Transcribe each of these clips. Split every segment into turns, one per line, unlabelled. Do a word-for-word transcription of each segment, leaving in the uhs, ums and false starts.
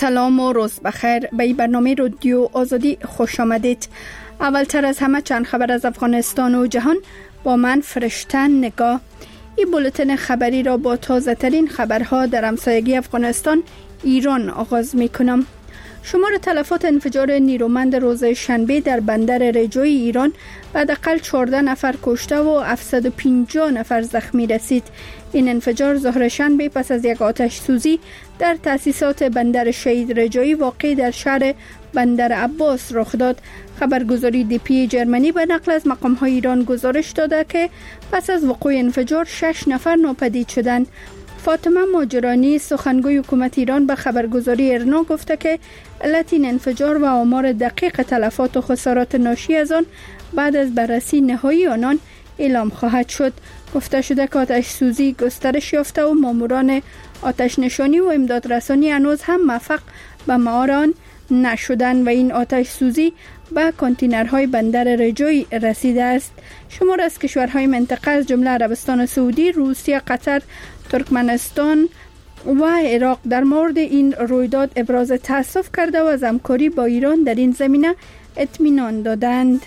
سلام و روز بخیر. به این برنامه رادیو آزادی خوش آمدید. اولتر از همه چند خبر از افغانستان و جهان با من فرشته نگاه. این بولتن خبری را با تازه ترین خبرها در همسایگی افغانستان ایران آغاز می کنم. شمار تلفات انفجار نیرومند روز شنبه در بندر رجوی ایران به حداقل چهارده نفر کشته و هفتصد و پنجاه نفر زخمی رسید. این انفجار ظهر شنبه پس از یک آتش سوزی در تأسیسات بندر شهید رجایی واقع در شهر بندر عباس رخ داد. خبرگزاری دی پی جرمنی به نقل از مقام‌های ایران گزارش داده که پس از وقوع انفجار شش نفر ناپدید شدند. فاطمه ماجرانی سخنگوی حکومت ایران به خبرگزاری ارنا گفته که علت این انفجار و آمار دقیق تلفات و خسارات ناشی از آن بعد از بررسی نهایی آنان اعلام خواهد شد. گفته شده که آتش سوزی گسترش یافته و ماموران آتش نشانی و امداد رسانی هنوز هم موفق به مهار آن نشدند و این آتش سوزی به کانتینرهای بندر رجوی رسیده است. شمار از کشورهای منطقه از جمله عربستان سعودی، روسیه، قطر، ترکمنستان و عراق در مورد این رویداد ابراز تأسف کرده و از همکاری با ایران در این زمینه اطمینان دادند.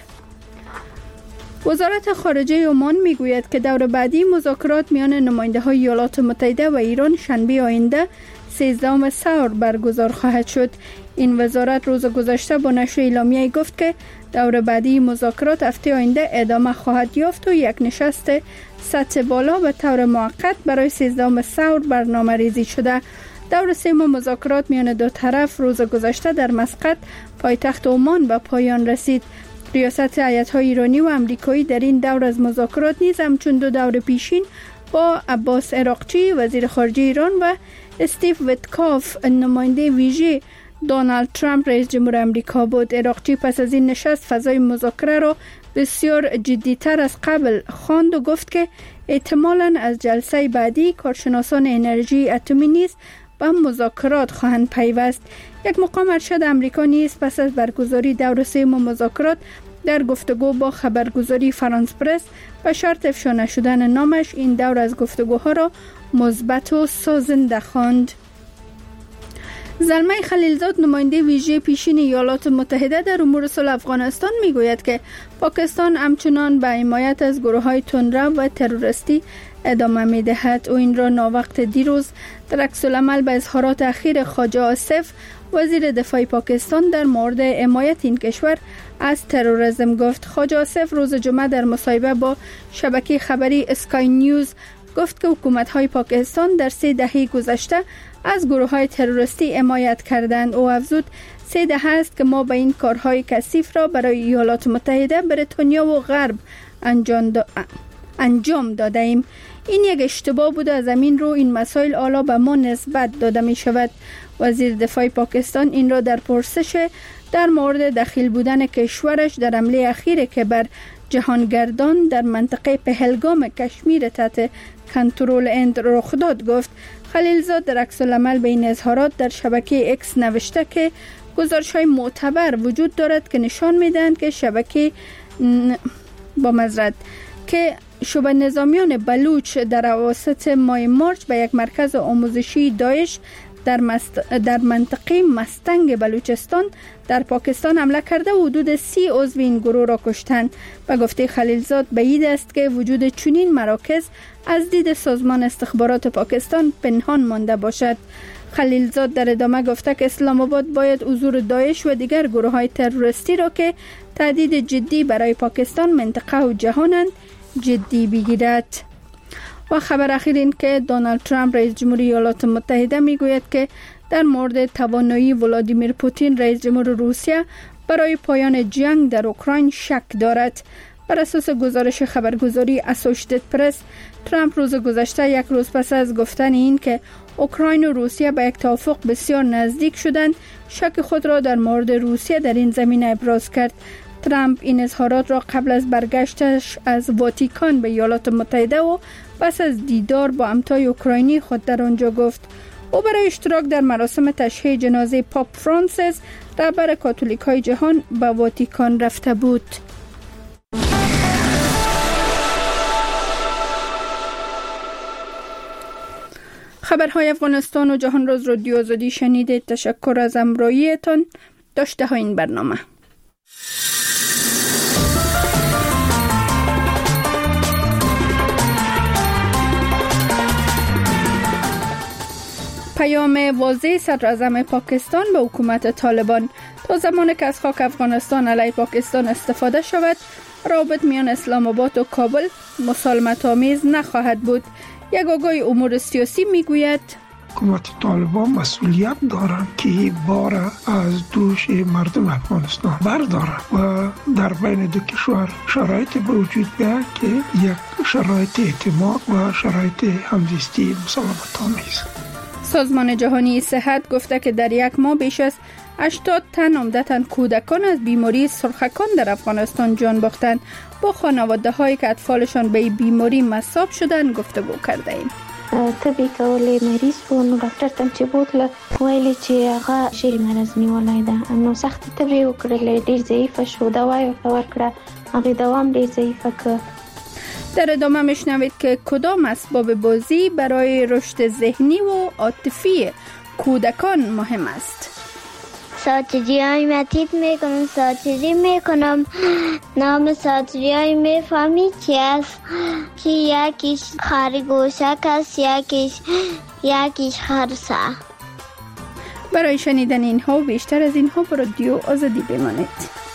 وزارت خارجه عمان میگوید که دور بعدی مذاکرات میان نماینده‌های ایالات متحده و ایران شنبه آینده سیزدهم سور برگزار خواهد شد. این وزارت روز گذشته با نشر اعلامیه گفت که دور بعدی مذاکرات هفته آینده ادامه خواهد یافت و یک نشست سطح بالا به طور موقت برای سیزدهم سور برنامه ریزی شده. دور سوم مذاکرات میان دو طرف روز گذشته در مسقط پایتخت عمان به پایان رسید. ریاست هیئت‌های ایرانی و امریکایی در این دور از مذاکرات نیز همچون دو دور پیشین با عباس عراقچی وزیر خارجه ایران و استیو ویتکاف نماینده ویژه دونالد ترامپ رئیس جمهور آمریکا بود. عراقچی پس از این نشست فضای مذاکره را بسیار جدی‌تر از قبل خواند و گفت که احتمالاً از جلسه بعدی کارشناسان انرژی اتمی نیز به مذاکرات خواهند پیوست. یک مقام ارشد آمریکا نیز پس از برگزاری دور سوم مذاکرات در گفتگو با خبرگزاری فرانس پرس به شرط افشا نشدن نامش این دور از گفتگوها را مثبت و سازنده خواند. زلمه خلیلزاد نماینده ویژه پیشین ایالات متحده در امور صلح افغانستان میگوید که پاکستان همچنان به حمایت از گروه‌های تندرو و تروریستی ادامه می‌دهد. او این را ناوقت دیروز در عکس‌العمل به اظهارات اخیر خواجه آصف وزیر دفاع پاکستان در مورد حمایت این کشور از تروریسم گفت. خواجه آصف روز جمعه در مصاحبه با شبکه خبری اسکای نیوز گفت که حکومت‌های پاکستان در سه دهه گذشته از گروه‌های تروریستی حمایت کردند. او افزود سه دهه است که ما به این کارهای کثیف را برای ایالات متحده، بریتانیا و غرب انجام, دا... انجام داده ایم. این یک اشتباه بود. از همین رو این مسائل حالا به ما نسبت داده می شود. وزیر دفاع پاکستان این را در پرسش در مورد دخیل بودن کشورش در حمله اخیر که بر جهانگردان در منطقه پهلگام کشمیر تحت کنترل هند رخ داد گفت. خلیلزاد در عکس‌العمل به این اظهارات در شبکه اکس نوشته که گزارش‌های معتبر وجود دارد که نشان می‌دهند که شبکه با معذرت که شبه نظامیان بلوچ در اواسط ماه مارچ به یک مرکز آموزشی داعش در, مست... در منطقه مستنگ بلوچستان در پاکستان حمله کرده و حدود سی عضو این گروه را کشتند. به گفته خلیلزاد بعید است که وجود چنین مراکز از دید سازمان استخبارات پاکستان پنهان مانده باشد. خلیلزاد در ادامه گفته که اسلام آباد باید حضور داعش و دیگر گروه‌های تروریستی را که تهدید جدی برای پاکستان، منطقه و جهانند جدی بگیرد. و خبر اخیر این که دونالد ترامپ رئیس جمهوری ایالات متحده میگوید که در مورد توانایی ولادیمیر پوتین رئیس جمهور روسیه برای پایان جنگ در اوکراین شک دارد. بر اساس گزارش خبرگزاری اسوشیتد پرس، ترامپ روز گذشته یک روز پس از گفتن این که اوکراین و روسیه به یک توافق بسیار نزدیک شدند، شک خود را در مورد روسیه در این زمینه ابراز کرد. ترامپ این اظهارات را قبل از برگشتش از واتیکان به ایالات متحده و پس از دیدار با همتای اوکراینی خود در آنجا گفت. او برای اشتراک در مراسم تشییع جنازه پاپ فرانسیس رهبر کاتولیک‌های جهان به واتیکان رفته بود. خبرهای افغانستان و جهان روز رادیو آزادی شنیدید. تشکر از همراهیتان. داشته ها این برنامه. پیام واضح صدراعظم پاکستان به حکومت طالبان: تا زمانی که از خاک افغانستان علیه پاکستان استفاده شود، روابط میان اسلام آباد و کابل مسالمت آمیز نخواهد بود. یک آگاه امور سیاسی میگوید
حکومت طالبان مسئولیت دارند که بار از دوش مردم افغانستان بردارند و در بین دو کشور شرایط به وجود بیاید که یک شرایط اعتماد و شرایط همزیستی مسالمت آمیز.
سازمان جهانی صحت گفته که در یک ماه بیش از هشتاد تن عمدتاً کودکان از بیماری سرخکان در افغانستان جان باختند. با خانواده هایی که اطفالشان به این بیماری مصاب شدن گفتگو کرده ایم.
طبي کولې مریض و نو ډاکټر ته چې بوتله ویلي چې هغه شری مرض نیولای ده، نو سخت طبي وکړل، ډیر ضعیف شو، دوا یې ورکړه، هغه دوام ډیر ضعیف ک.
در ادامه میشنوید که کدام اسباب بازی برای رشد ذهنی و عاطفی کودکان مهم است.
ساتری های متید میکنم، ساتری میکنم. نام ساتری های میفهمی چی است؟ که یکیش خرگوشک است، یکیش یکیش خرسه.
برای شنیدن اینها و بیشتر از اینها به رادیو آزادی بمانید.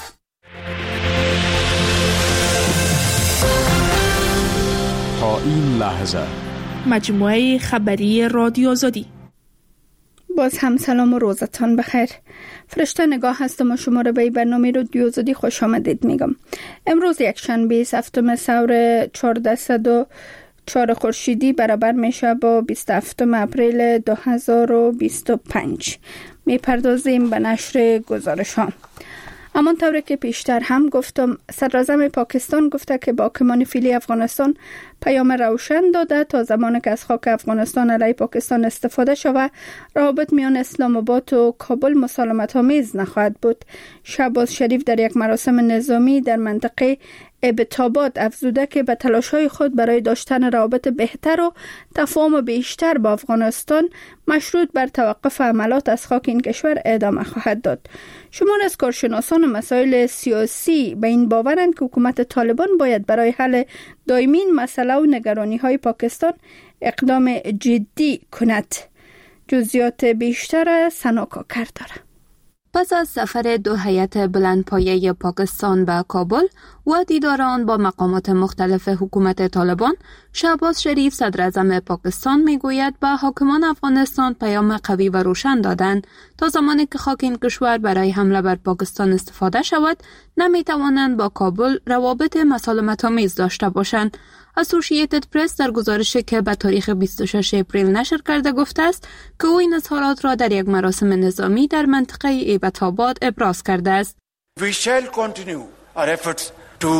تا این لحظه
مجموعه خبری رادیو آزادی.
باز هم سلام و روزتان بخیر. فرشته نگاه هستم و شما را به برنامه رادیو آزادی خوش آمدید میگم. امروز یک شنبه هفتم سور چهارصد و چهار خورشیدی برابر میشه با بیست و هفتم اپریل دو هزار و بیست و پنج. میپردازیم به نشر گزارش ها. امان طوری که پیشتر هم گفتم، صدراعظم پاکستان گفته که با حاکمان فعلی افغانستان پیام روشن داده تا زمانی که از خاک افغانستان علیه پاکستان استفاده شود، روابط میان اسلام آباد و کابل مسالمت آمیز نخواهد بود. شهباز شریف در یک مراسم نظامی در منطقه ابتاباد افزوده که به تلاش‌های خود برای داشتن روابط بهتر و تفاهم بیشتر با افغانستان مشروط بر توقف عملات از خاک این کشور ادامه خواهد داد. شمار از کارشناسان مسائل سیاسی به این باورند که حکومت طالبان باید برای حل دائمی این مسئله و نگرانی‌های پاکستان اقدام جدی کند. جزئیات بیشتر سناکا کرداره.
پس از سفر دو هیئت بلندپایه پاکستان به کابل و دیدار آن با مقامات مختلف حکومت طالبان، شهباز شریف صدراعظم پاکستان میگوید به حاکمان افغانستان پیام قوی و روشن دادند تا زمانی که خاک این کشور برای حمله بر پاکستان استفاده شود، نمیتوانند با کابل روابط مسالمت آمیز داشته باشند. اسوسییتد پرس در گزارشی که به تاریخ بیست و شش اپریل نشر کرده گفته است که او این اظهارات را در یک مراسم نظامی در منطقه ایبت‌آباد ابراز کرده است.
We shall continue our efforts to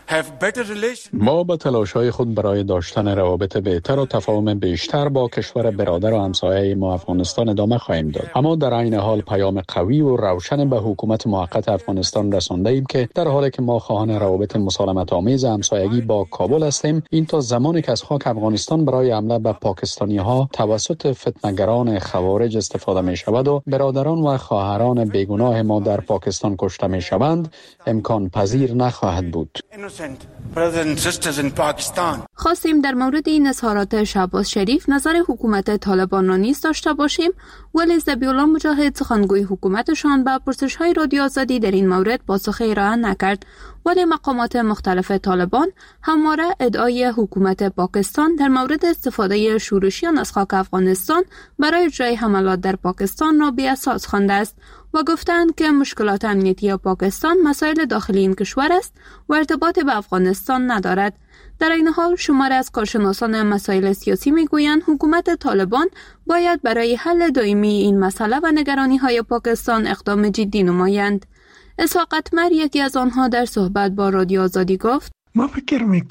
ما با تلاش‌های خود برای داشتن روابط بهتر و تفاهم بیشتر با کشور برادر و همسایه ما افغانستان ادامه خواهیم داد. اما در عین حال پیام قوی و روشن به حکومت موقت افغانستان رسانده ایم که در حالی که ما خواهان روابط مسالمت آمیز همسایگی با کابل هستیم، این تا زمانی که از خاک افغانستان برای حمله به پاکستانی‌ها توسط فتنه‌گران خوارج استفاده می شود و برادران و خواهران بیگناه ما در پاکستان کشته می شوند، امکان پذیر نخواهد بود.
خواستیم در مورد این اظهارات شهباز شریف نظر حکومت طالبان را نیز داشته باشیم، ولی ذبیح‌الله مجاهد سخنگوی حکومتشان به پرسش‌های رادیو آزادی در این مورد پاسخی ارائه نکرد. ولی مقامات مختلف طالبان همواره ادعای حکومت پاکستان در مورد استفاده شورشیان از خاک افغانستان برای اجرای حملات در پاکستان را بی اساس خوانده است و گفتند که مشکلات امنیتی پاکستان مسائل داخلی این کشور است و ارتباط به افغانستان ندارد. در این حال شمار از کارشناسان مسائل سیاسی میگویند حکومت طالبان باید برای حل دائمی این مسئله و نگرانی‌های پاکستان اقدام جدی نمایند. اسحاق اتمر یکی از آنها در صحبت با رادیو آزادی گفت:
ما فکر میکنم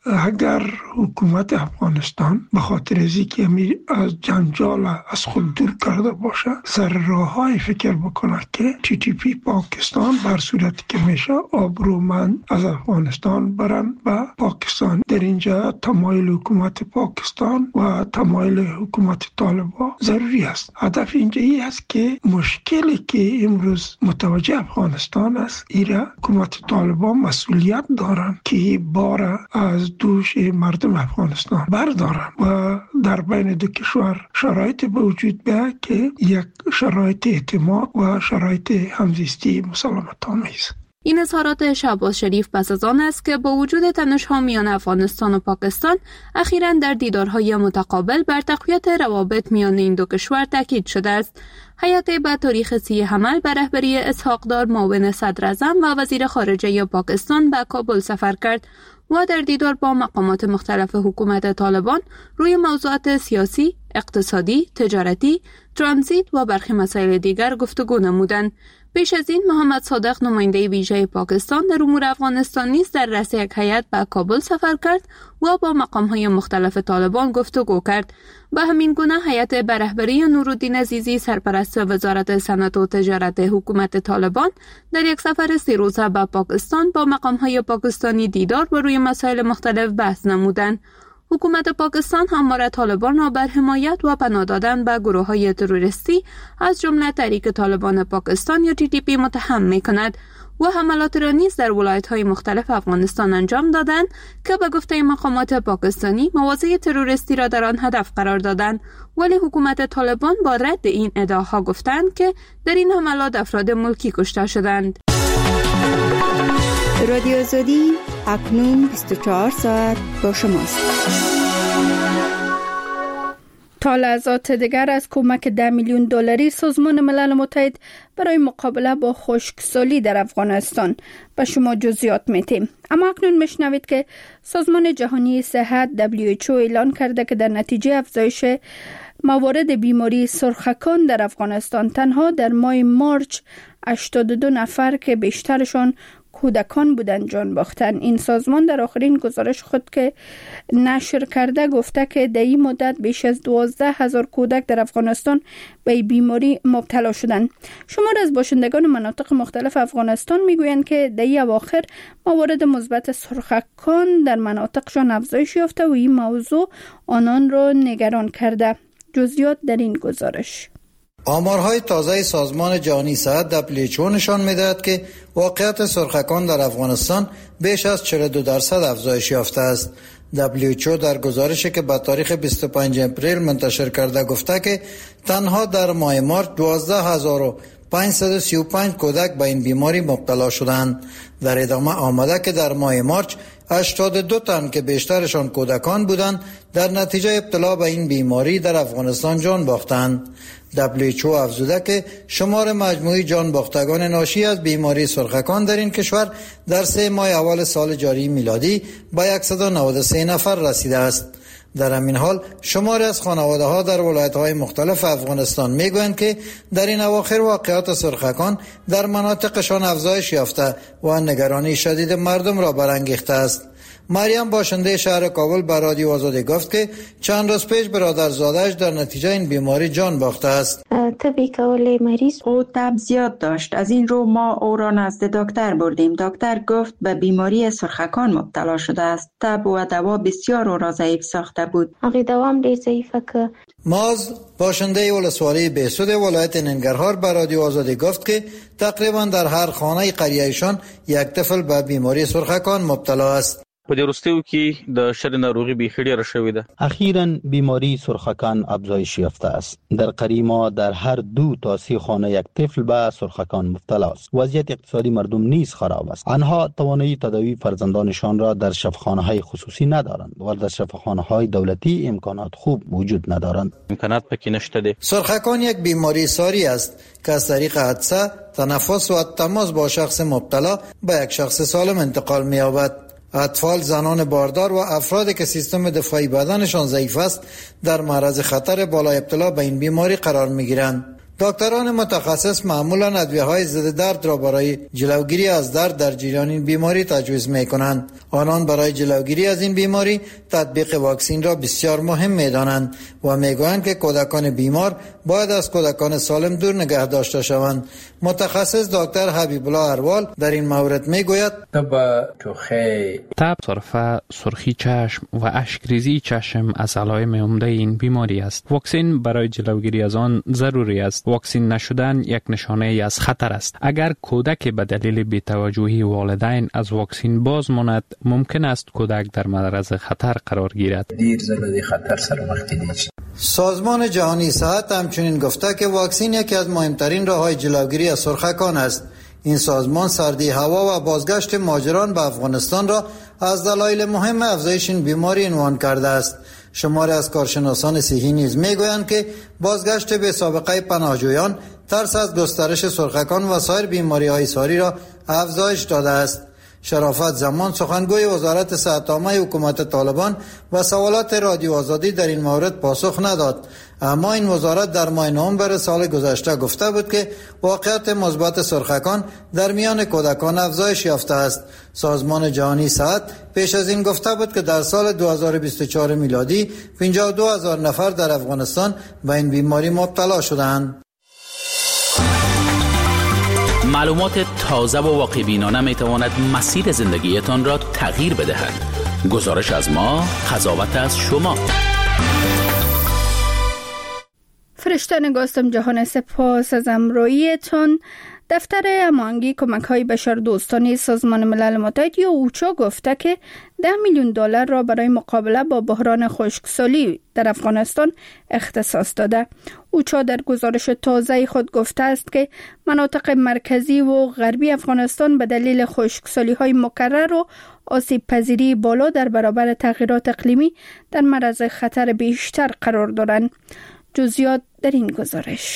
اگر حکومت افغانستان به خاطر از اینکه از جنجال از خود دور کرده باشه سر راههای فکر بکنه که تی تی پی پاکستان بر صورتی که میشه آبرومند از افغانستان برن به پاکستان، در اینجا تمایل حکومت پاکستان و تمایل حکومت طالبان ضروری است. هدف اینجا این است که مشکلی که امروز متوجه افغانستان است ایرا حکومت طالبان مسئولیت دارن که بار از دوش مردم افغانستان بردارن و در بین دو کشور شرایط به وجود بیاید که یک شرایط اعتماد و شرایط همزیستی مسالمت آمیز.
این اظهارات شهباز شریف پس از آن است که با وجود تنش‌ها میان افغانستان و پاکستان اخیراً در دیدارهای متقابل بر تقویت روابط میان این دو کشور تاکید شده است. هیئت به تاریخ سی حمل به رهبری اسحاق دار معاون صدر اعظم و وزیر خارجه پاکستان به کابل سفر کرد و در دیدار با مقامات مختلف حکومت طالبان روی موضوعات سیاسی، اقتصادی، تجارتی، ترانزیت و برخی مسائل دیگر گفتگو نمودند. پیش از این محمد صادق نماینده ویژه پاکستان در امور افغانستان نیز در رأس یک هیئت به کابل سفر کرد و با مقام‌های مختلف طالبان گفتگو کرد. به همین گونه هیئت به رهبری نورالدین عزیزی سرپرست وزارت صنعت و تجارت حکومت طالبان در یک سفر سه روزه به پاکستان با مقام‌های پاکستانی دیدار و روی مسائل مختلف بحث نمودند. حکومت پاکستان همواره طالبان را بر حمایت و پناه دادن به گروه‌های تروریستی از جمله تحریک طالبان پاکستان یا تی تی پی متهم می‌کند و حملات را نیز در ولایت‌های مختلف افغانستان انجام دادند که به گفته مقامات پاکستانی مواضع تروریستی را در آن هدف قرار دادند، ولی حکومت طالبان با رد این ادعاها گفتند که در این حملات افراد ملکی کشته شدند.
رادیو آزادی اکنون بیست و چهار ساعت با شماست.
تا لحظات دیگر از کمک ده میلیون دلاری سازمان ملل متحد برای مقابله با خشکسالی در افغانستان به شما جزئیات میتیم. اما اکنون میشنوید که سازمان جهانی صحت دبلیو اچ او اعلان کرده که در نتیجه افزایش موارد بیماری سرخکان در افغانستان تنها در ماه مارچ هشتاد و دو نفر که بیشترشان کودکان بودند جان باختند. این سازمان در آخرین گزارش خود که نشر کرده گفته که در این مدت بیش از دوازده هزار کودک در افغانستان به بیماری مبتلا شدند. شمار از باشندگان مناطق مختلف افغانستان میگویند که در این اواخر موارد مثبت سرخکان در مناطقشان افزایش یافته و این موضوع آنان را نگران کرده. جزئیات در این گزارش.
آمارهای تازه سازمان جهانی صحت دبلیو اچ او نشان می‌دهد که واقعیت سرخکان در افغانستان بیش از چهل و دو درصد افزایش یافته است. دبلیو اچ او در گزارشی که به تاریخ بیست و پنجم اپریل منتشر کرده گفته که تنها در ماه مارچ دوازده هزار و پانصد و سی و پنج کودک به این بیماری مبتلا شدند. در ادامه آمده که در ماه مارچ هشتاد و دو تن که بیشترشان کودکان بودند در نتیجه ابتلا به این بیماری در افغانستان جان باختند. دبلیو اچ او افزوده که شمار مجموعی جان باختگان ناشی از بیماری سرخکان در این کشور در سه ماه اول سال جاری میلادی به صد و نود و سه نفر رسیده است. در همین حال شماری از خانواده ها در ولایت های مختلف افغانستان میگویند که در این اواخر واقعات سرخکان در مناطقشان افزایش یافته و نگرانی شدید مردم را برانگیخته است. مریم باشنده شهر کابل به رادیو آزادی گفت که چند روز پیش برادرزاده‌اش در نتیجه این بیماری جان باخته است.
طبی کول مریض
او تب زیاد داشت. از این رو ما او را نزد دکتر بردیم. دکتر گفت به بیماری سرخکان مبتلا شده است. تب و دوا بسیار او را ضعیف ساخته بود.
هغه دوام ډیر ضعیفه که
ماز باشنده ولسوالی بهسود ولایت ننگرهار به رادیو آزادی گفت که تقریبا در هر خانه قریه‌شان یک طفل به بیماری سرخکان مبتلا است.
په دې وروستیو کې د شر ناروغي بیخي ډېره شوې ده.
اخیراً بیماری سرخکان افزایش یافته است. در قریما در هر دو تا سه خانه یک طفل به سرخکان مبتلا است. وضعیت اقتصادی مردم نیز خراب است. آنها توانایی تداوی فرزندانشان را در شفاخانه‌های خصوصی ندارند و در شفاخانه‌های دولتی امکانات خوب وجود ندارند.
امکانات پکې نشته دي.
سرخکان یک بیماری ساری است که از طریق حدسه، تنفس و تماس با شخص مبتلا به یک شخص سالم انتقال می‌یابد. اطفال، زنان باردار و افرادی که سیستم دفاعی بدنشان ضعیف است در معرض خطر بالا ابتلا به این بیماری قرار می‌گیرند. دکتران متخصص معمولا ادویه‌های ضد درد را برای جلوگیری از درد در جریان این بیماری تجویز می‌کنند. آنان برای جلوگیری از این بیماری تطبیق واکسن را بسیار مهم می‌دانند و می‌گویند که کودکان بیمار باید از کودکان سالم دور نگه داشته شوند. متخصص دکتر حبیب الله اروال در این مورد می‌گوید:
تب توخی،
تب، سرفه، سرخی چشم و اشکریزی چشم از علائم عمده این بیماری است. واکسن برای جلوگیری از آن ضروری است. واکسن نشدن یک نشانه ای از خطر است. اگر کودک به دلیل بی‌توجهی والدین از واکسن باز ماند، ممکن است کودک در معرض خطر قرار گیرد.
دیر زده خطر سر وقتی دیش.
سازمان جهانی صحت همچنین گفته که واکسن یکی از مهمترین راه‌های جلوگیری از سرخکان است. این سازمان سردی هوا و بازگشت مهاجران به افغانستان را از دلایل مهم افزایش این بیماری عنوان کرده است. شماری از کارشناسان صحی نیز میگویند که بازگشت به سابقه پناهجویان ترس از گسترش سرخکان و سایر بیماری‌های ساری را افزایش داده است. شرافت زمان سخنگوی وزارت صحت عامه حکومت طالبان و سوالات رادیو آزادی در این مورد پاسخ نداد، اما این وزارت در ماه نوامبر سال گذشته گفته بود که واقعیت مثبت سرخکان در میان کودکان افزایش یافته است. سازمان جهانی صحت پیش از این گفته بود که در سال دو هزار و بیست و چهار میلادی پنجاه و دو هزار نفر در افغانستان به این بیماری مبتلا شدند.
معلومات تازه و واقع‌بینانه میتواند مسیر زندگیتان را تغییر بدهد. گزارش از ما، قضاوت از شما.
فرشته نگاستم جهان، سپاس از امرویتان. دفتر هماهنگی کمک‌های بشردوستانه سازمان ملل متحد یا اوچا گفته که ده میلیون دلار را برای مقابله با بحران خشکسالی در افغانستان اختصاص داده. اوچا در گزارش تازه خود گفته است که مناطق مرکزی و غربی افغانستان به دلیل خشکسالی‌های مکرر و آسیب پذیری بالا در برابر تغییرات اقلیمی در معرض خطر بیشتر قرار دارند. جزئیات در این گزارش.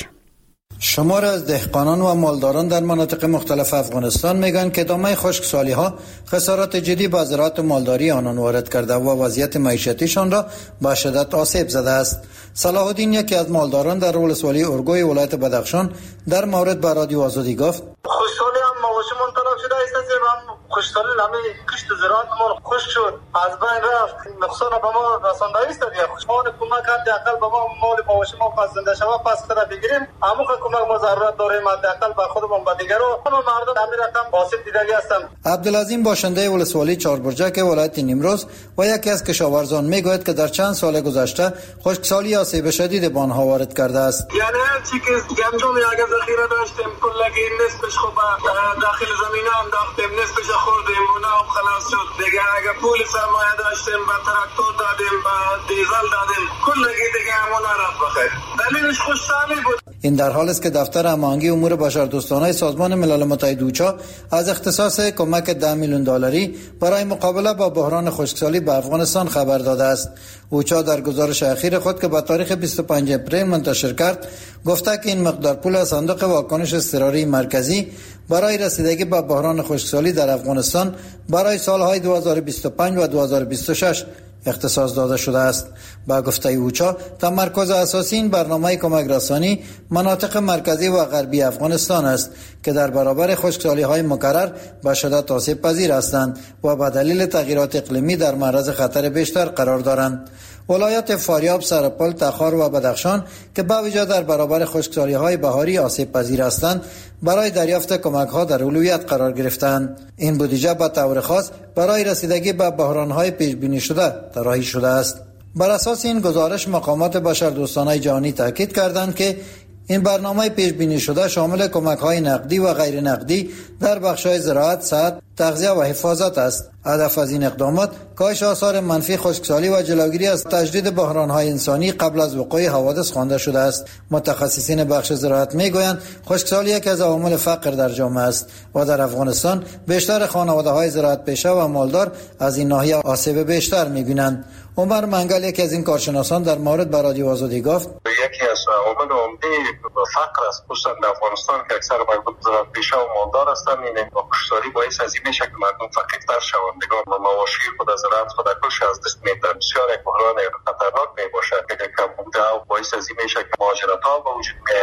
شمار از دهقانان و مالداران در مناطق مختلف افغانستان میگن که ادامه خشکسالی ها خسارات جدی به زراعت و مالداری آنان وارد کرده و وضعیت معیشتیشان را به شدت آسیب زده است. صلاح الدین، یکی از مالداران در ولسوالی اورگوی ولایت بدخشان، در مورد به رادیو آزادی گفت:
خشکسالی هم مواشمون طرف شده است، هم خشکسالی نمی کشت زراعتمون خشک شد، از بین رفت، نقصان به ما رسانده است. دیگه خشکان کمک حداقل به ما مال مواشمون پس زنده شود پس خدا بگیریم، اما کمک ما ضرورت داریم حداقل به خودمون به دیگرو. ما مردم همین رقم آسیب دیدگی هستم.
عبدالعظیم، باشنده ولسوالی چهاربرجک ولایت نیمروز و یکی از کشاورزان، میگوید که در چند سال گذشته خشکسالی آسیب شدید به آنها وارد کرده است.
یعنی هر چی که گندم یا ذخیره داشتیم کلگی نصفش خب داخل زمینه انداختیم، نصفش خوردیم، اونا هم خلاص شد. دیگه اگه پول سرمایه داشتیم به تراکتور دادیم، به دیزل دادیم، کلگی دیگه همونا رفت بخیر. دلیلش خشکسالی بود.
این در حالی است که دفتر هماهنگی امور بشردوستانه سازمان ملل متحد اوچا از اختصاص کمک ده میلیون دلاری برای مقابله با بحران خشکسالی به افغانستان خبر داده است. اوچا در گزارش اخیر خود که به تاریخ بیست و پنجم اپریل منتشر کرد گفته که این مقدار پول از صندوق واکنش اضطراری مرکزی برای رسیدگی به بحران خشکسالی در افغانستان برای سالهای دو هزار و بیست و پنج و دو هزار و بیست و شش اختصاص داده شده است. با گفته اوچا تمرکز اساسی این برنامه کمک رسانی مناطق مرکزی و غربی افغانستان است که در برابر خشکسالی‌های مکرر به شدت آسیب پذیر هستند و به دلیل تغییرات اقلیمی در معرض خطر بیشتر قرار دارند. ولایت فاریاب، سرپل، تخار و بدخشان که با ویژه در برابر خشکسالی‌های بهاری آسیب پذیر هستند برای دریافت کمک‌ها در اولویت قرار گرفتند. این بودجه به طور خاص برای رسیدگی به بحران‌های پیش بینی شده طراحی شده است. بر اساس این گزارش مقامات بشردوستانه جهانی تاکید کردند که این برنامه پیش بینی شده شامل کمک‌های نقدی و غیر نقدی در بخش‌های زراعت، صحت، تغذیه و حفاظت است. هدف از این اقدامات کاهش آثار منفی خشکسالی و جلوگیری از تجدید بحران‌های انسانی قبل از وقوع حوادث خوانده شده است. متخصصین بخش زراعت می‌گویند خشکسالی یکی از عوامل فقر در جامعه است و در افغانستان بیشتر خانواده‌های زراعت پیشه و مالدار از این ناحیه آسیب بیشتر می‌بینند. عمر منگل، یکی از این کارشناسان، در مورد به رادیو آزادی گفت:
یکی از عوامل عمده فقر است خصوصا در افغانستان که اکثر مردم زراعت پیشه و مالدار هستند. این خشکسالی باعث از این میشه که مردم فقیرتر شوند. و مواشی خود از زراعت خود کش از دست می‌دن. بسیار یک بحران خطرناک میباشد که کمبوده و باعث از این میشه که مهاجرت ها به وجود میاد.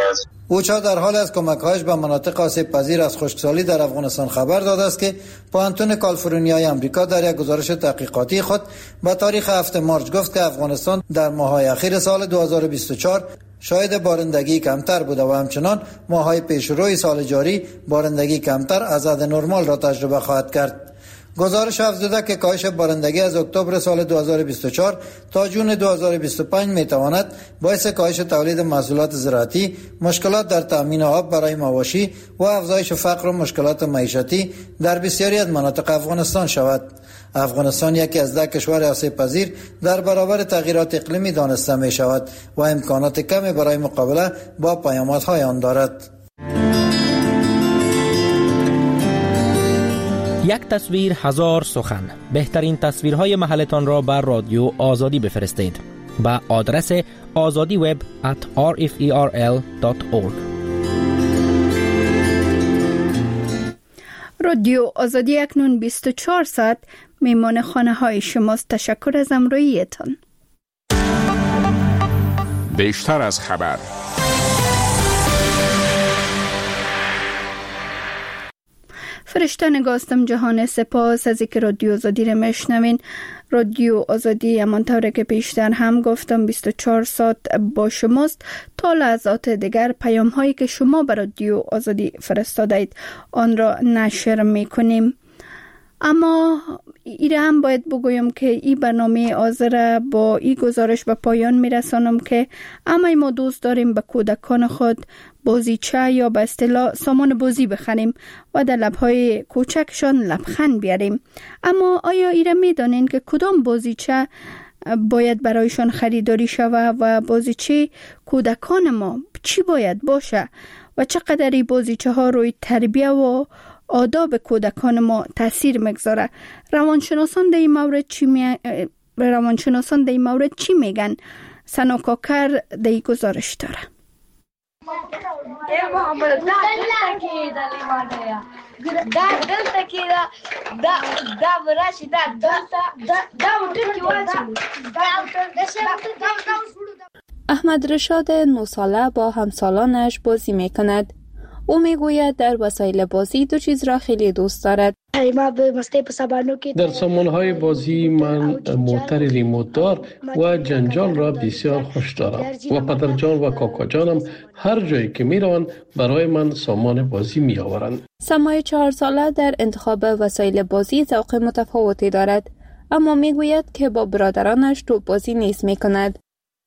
اوچا در حال از کمک‌هایش به مناطق آسیب‌پذیر از خشکسالی در افغانستان خبر داده است که پوهنتون کالیفرنیای آمریکا در یک گزارش تحقیقاتی خود با تاریخ هفتم مارس گفت که افغانستان در ماه‌های اخیر سال دو هزار و بیست و چهار شاهد بارندگی کمتر بوده و همچنان ماه‌های پیشروی سال جاری بارندگی کمتر از حد نرمال را تجربه خواهد کرد. گزارش افزوده که کاهش بارندگی از اکتبر سال دو هزار و بیست و چهار تا جون دو هزار و بیست و پنج میتواند باعث کاهش تولید محصولات زراعتی، مشکلات در تامین آب برای مواشی و افزایش فقر و مشکلات معیشتی در بسیاری از مناطق افغانستان شود. افغانستان یکی از ده کشور آسیب پذیر در برابر تغییرات اقلیمی دانسته می شود و امکانات کمی برای مقابله با پیامدهای آن دارد.
یک تصویر هزار سخن. بهترین تصویرهای محلتان را بر رادیو آزادی بفرستید با آدرس آزادی وب ات آر اف ای آر ال دات اورگ.
رادیو آزادی اکنون بیست و چهار ساعت میمان خانه های شماست. تشکر از همراهیتان.
بیشتر از خبر.
فرشته نگاستم جهان، سپاس از اینکه رادیو آزادی را میشنوین. رادیو آزادی همانطور که پیشتر هم گفتم بیست و چهار ساعت با شماست. تا لحظات دیگر پیام هایی که شما به رادیو آزادی فرستادید آن را نشر میکنیم. اما ایره هم باید بگویم که این برنامه حاضر با این گزارش به پایان میرسانم که اما ما دوست داریم به کودکان خود بازیچه یا به اصطلاح سامان بازی بخریم و در لبهای کوچکشان لبخند بیاریم. اما آیا ایره میدانین که کدام بازیچه باید برایشان خریداری شود و بازیچه کودکان ما چی باید باشه و چقدر این بازیچه ها روی تربیه و آداب کودکان ما تاثیر میگذاره؟ روانشناسان در این مورد چی می... روانشناسان در این مورد چی میگن؟ سنا کاکر در این گزارش داره.
احمد رشاد نه ساله با همسالانش بازی میکند. او میگوید در وسایل بازی دو چیز را خیلی دوست دارد.
در سامانهای بازی من موتر ریموت دار و جنجال را بسیار خوش دارم و پدر جان و کاکا جانم هر جایی که میروند برای من سامان بازی می آورند.
سمای چهار ساله در انتخاب وسایل بازی ذوق متفاوتی دارد، اما میگوید که با برادرانش توپ بازی نیز میکند.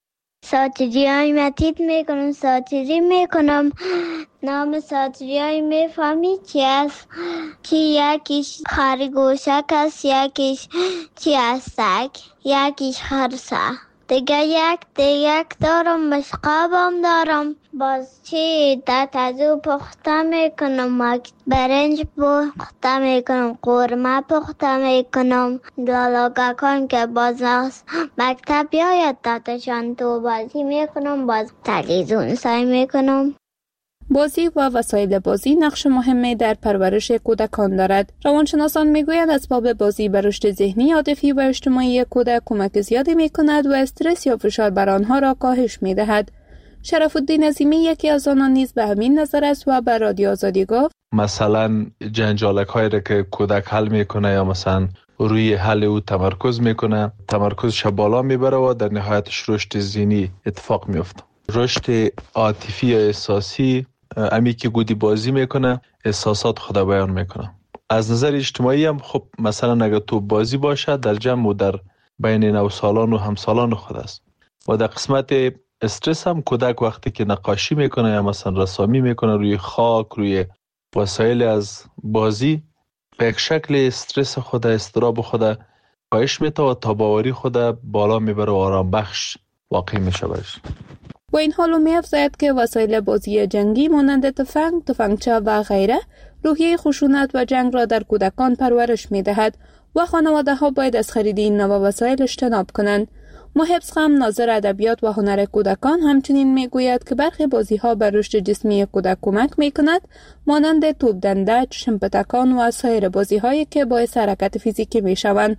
ساتیری های متید میکنم ساتیری میکنم نام ساتیری های میفهمی چی است؟ که یکیش خرگوشک است، یکیش چی هستک، یکیش خرسه. دیگه یک دیگه دارم، مشقابم دارم. باز چی در تازو پخته میکنم، برنج پخته میکنم، قورمه پخته میکنم. دالاگکان که باز مکتب بیاید دادشان تو بازی میکنم، باز تلویزیون سعی میکنم.
بازی و وسایل بازی نقش مهمی در پرورش کودکان دارد. روانشناسان میگویند اسباب بازی بر رشد ذهنی، عاطفی و اجتماعی کودک کمک زیادی میکند و استرس یا فشار بر آنها را کاهش میدهد. شرف الدین عظیمی یکی از آنان نیز به همین نظر است و به رادیو آزادی گفت
مثلا جنجالک هایی را که کودک حل میکنه یا مثلا روی حل او تمرکز میکنه، تمرکزش بالا میبره و در نهایتش رشد ذهنی اتفاق میفته. رشد عاطفی یا احساسی، امی که گودی بازی میکنه احساسات خود بیان میکنه. از نظر اجتماعی هم خب مثلا اگر تو بازی باشه در جمع و در بین نوسالان و همسالان خود است. و در قسمت استرس هم کودک وقتی که نقاشی میکنه یا مثلا رسامی میکنه روی خاک، روی وسایل از بازی، به یک شکل استرس خود، استراب خود کاهش میده و تاباوری خود بالا میبره و آرام بخش واقع میشه برش.
با این حال می افزاید که وسایل بازی جنگی مانند تفنگ، تفنگچه و غیره روحیه خشونت و جنگ را در کودکان پرورش می دهد و خانواده ها باید از خرید این نوع وسایل اجتناب کنند. محبس خم ناظر ادبیات و هنر کودکان همچنین می گوید که برخی بازی ها بر رشد جسمی کودک کمک می کند، مانند توپ دنده، چشم پتکان و سایر بازی هایی که باعث حرکت فیزیکی می شوند.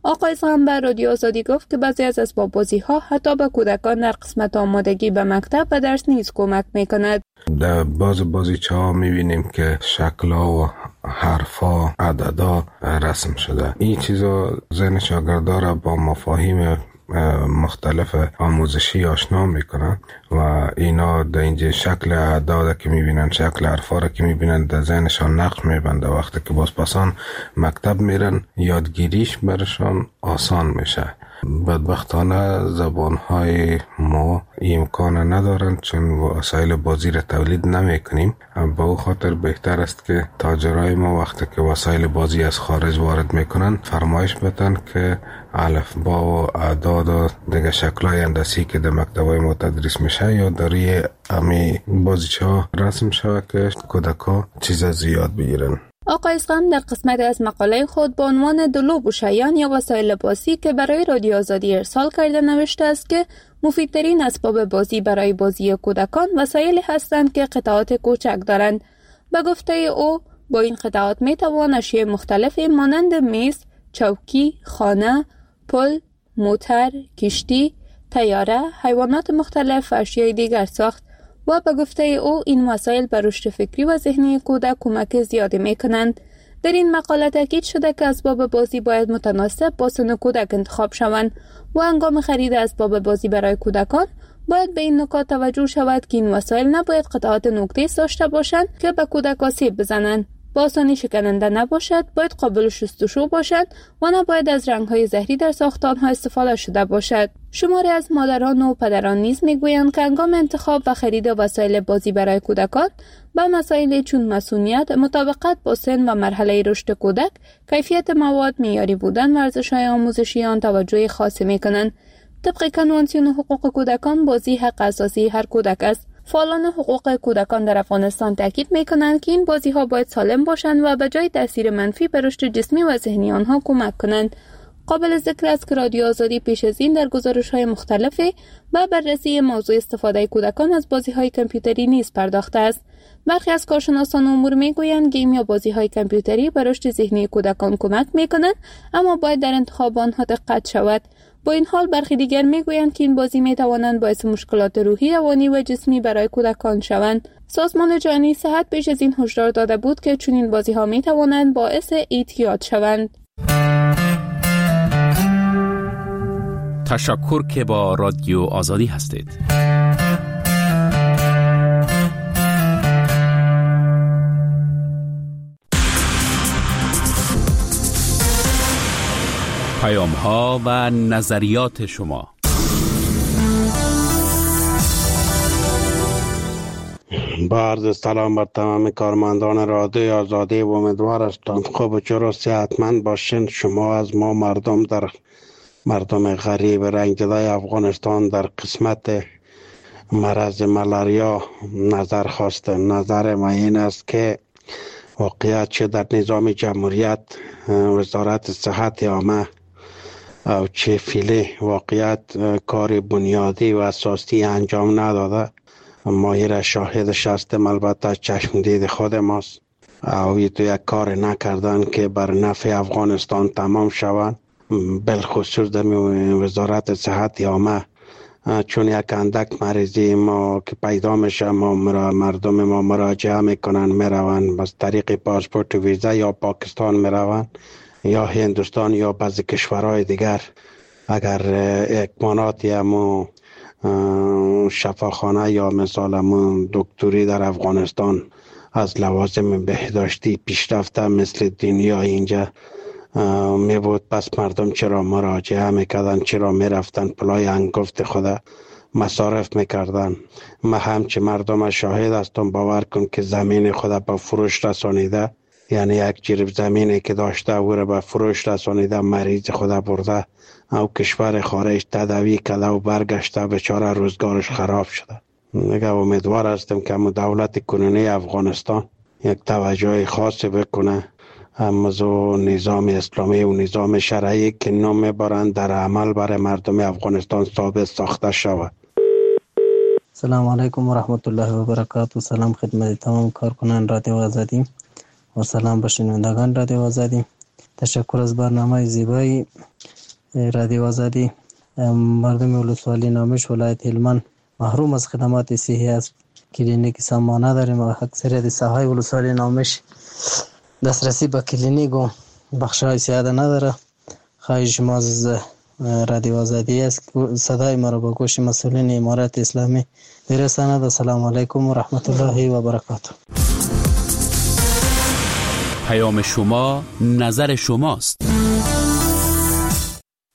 آقای زغم به رادیو آزادی گفت که بعضی از اسباب بازی ها حتی به کودکان در قسمت آمادگی به مکتب و درس نیز کمک میکند.
در باز بازیچه ها میبینیم که شکل‌ها و حرفا، عددا رسم شده. این چیزا ذهن شاگردا را با مفاهیم مختلف آموزشی آشنا میکنن و اینا در اینجا شکل اعداد که میبینن، شکل حرفا را که میبینن در ذهنشان نقش میبنده. وقتی که بازپسان مکتب میرن یادگیریش برشان آسان میشه. بدبختانه زبانهای ما امکان ندارن چون وسایل بازی را تولید نمی کنیم. با او خاطر بهتر است که تاجرای ما وقتی که وسایل بازی از خارج وارد میکنن فرمایش بدن که الفبا و اعداد و دیگه شکلهای هندسی که در مکتبای ما تدریس میشه یا در روی امی بازیچه ها رسم شود که کودکا چیز زیاد بگیرن.
آقای زغم در قسمت از مقاله خود با عنوان دلوب و شیان یا وسایل بازی که برای رادیو آزادی ارسال کرده نوشته است که مفیدترین اسباب بازی برای بازی کودکان وسایلی هستند که قطعات کوچک دارند. به گفته او با این قطعات می توان اشیاء مختلفی مانند میز، چوکی، خانه، پل، موتر، کشتی، طیاره، حیوانات مختلف و اشیاء دیگر ساخت. و به گفته او این وسایل به رشد فکری و ذهنی کودک کمک زیادی می کنند. در این مقاله تاکید شده که اسباب بازی باید متناسب با سن کودک انتخاب شوند و هنگام خرید اسباب بازی برای کودکان باید به این نکات توجه شود که این وسایل نباید قطعات نوک‌تیز داشته باشند که به کودک آسیب بزنند، با آسانی شکننده نباشد، باید قابل شستشو باشد و نباید از رنگ‌های زهری در ساختان‌ها استفاده شده باشد. شماری از مادران و پدران نیز می‌گویند که هنگام انتخاب و خرید وسایل بازی برای کودکان به مسائل چون مسئولیت، مطابقت با سن و مرحله رشد کودک، کیفیت مواد، معیاری بودن و ارزش‌های آموزشی آن توجه خاصی می‌کنند. طبق کنوانسیون حقوق کودکان، بازی حق اساسی هر کودک است. فعالان حقوق کودکان در افغانستان تاکید می‌کنند که این بازی‌ها باید سالم باشند و به جای تاثیر منفی بر رشد جسمی و ذهنی آنها کمک کنند. قابل ذکر است که رادیو آزادی پیش از این در گزارش‌های مختلفی به بررسی موضوع استفاده کودکان از بازی‌های کامپیوتری نیز پرداخته است. برخی از کارشناسان امور می‌گویند گیم یا بازی‌های کامپیوتری به رشد ذهنی کودکان کمک می‌کنند، اما باید در انتخاب آنها دقت شود. با این حال برخی دیگر میگویند که این بازی میتوانند باعث مشکلات روحی، روانی و جسمی برای کودکان شوند. سازمان جهانی صحت پیش از این هشدار داده بود که چنین بازی ها میتوانند باعث اعتیاد شوند.
تشکر که با رادیو آزادی هستید. پیام ها و نظریات شما.
با عرض سلام بر تمام کارمندان رادیو آزادی و امیدوار هستم خوب و جور و صحتمند باشین. شما از ما مردم در مردم غریب رنجیده افغانستان در قسمت مرض ملاریا نظر خواسته. نظر ما این است که واقعیت چه در نظام جمهوریت وزارت صحت عامه او چه فیله واقعیت کار بنیادی و اساسی انجام نداده. ما را شاهدش هستیم، البته چشم دید خود ماست. او یک کار نکردن که بر نفع افغانستان تمام شوند، بالخصوص در وزارت صحت عامه. چون یک اندک مریضی ما که پیدا میشه، ما مردم ما مراجعه میکنن، میروند بس طریق پاسپورت و ویزا یا پاکستان میروند یا هندوستان یا بعضی کشورهای دیگر. اگر اکمانات یا شفاخانه یا مثال همون دکتری در افغانستان از لوازم بهداشتی پیشرفته مثل دنیا اینجا می بود، پس مردم چرا مراجعه میکردن، چرا میرفتن پلای انگفت خدا مصارف میکردن. ما همچه مردم شاهد هستم، باور کن که زمین خدا به فروش رسانیده، یعنی یک جریب زمینی که داشته او را به فروش رسانیده، مریض خدا برده او کشور خارج تداوی کرده و برگشته، بیچاره روزگارش خراب شده. میگه امیدوار هستم که دولت کنونی افغانستان یک توجه خاصی بکنه امازو نظام اسلامی و نظام شرعی که نام برند در عمل برای مردم افغانستان ثابت ساخته شود.
سلام علیکم و رحمت الله و برکاته. سلام خدمت تمام کارکنان رادیو آزادی و سلام به شنوندگان رادیو آزادی. تشکر از برنامه زیبایی رادیو آزادی. مردم ولسوالی نامش ولایت هلمند محروم از خدمات صحی است. کلینیک سامانه داریم و اکثریت ساحای ولسوالی نامش دسترسی به کلینیک و بخش‌های صحت نداره. خواهش ما از رادیو آزادی است صدای ما را به گوش مسئولین امارت اسلامی برساند. السلام علیکم و رحمت الله و برکاته.
پیام شما نظر شماست.